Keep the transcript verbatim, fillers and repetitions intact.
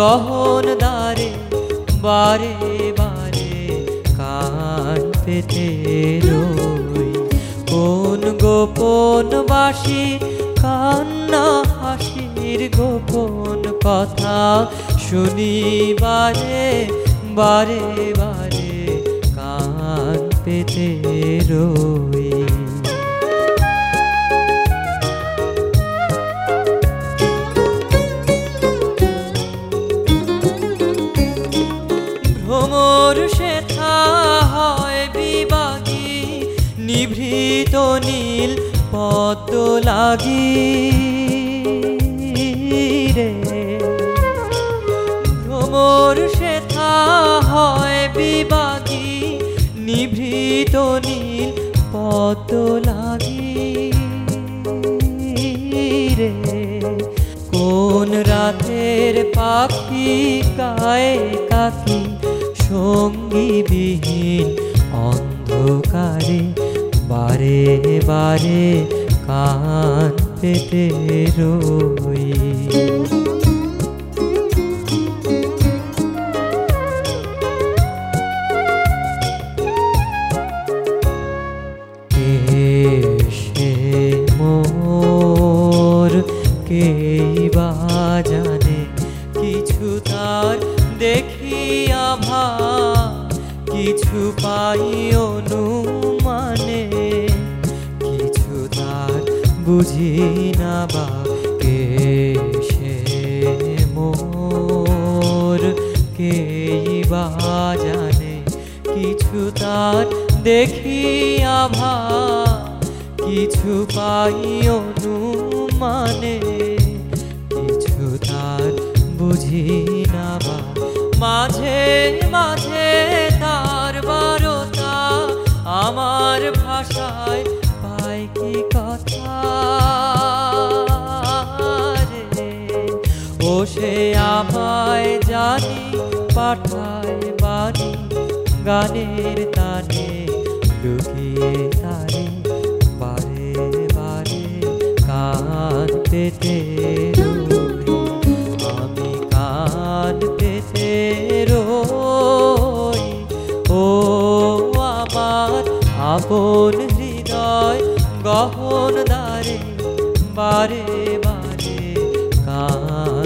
গহন দ্বারে বারে বারে কান পেতে রই। কোন গোপন বাসি কান্না হাসির গোপন কথা শুনি বারে বারে বারে কান পেতে রই। ভ্রমর সেথা হয় বিবাগী নিভৃত নীল পদ্ম লাগি রে। ভ্রমর সেথা হয় বিবাগী নিভৃত নীল পদ্ম লাগি রে। কোন রাতের পাখি গায়ে কাকি সঙ্গী বিহীন অন্ধকারে বারে বারে কান পেতে রই। কে সে মোর কেই বা জানে কিছু তার দেখি আভা কিছু পাই অনুমানে কিছু তার বুঝি না বা। কে সে মোর কেই বা জানে কিছু তার দেখি আভা কিছু পাই অনুমানে কিছু তার বুঝি না বা। মাঝে মাঝে তার বারতা আমার ভাষায় পায় কি কথা রে। ও সে আমায় জানি পাঠায় বাড়ি গানের তানে লুকিয়ে তারে বারে বারে কান পেতে রই। আমি কান পেতে রই। ও আমার আপন হৃদয় গহন দ্বারে বারে বারে কান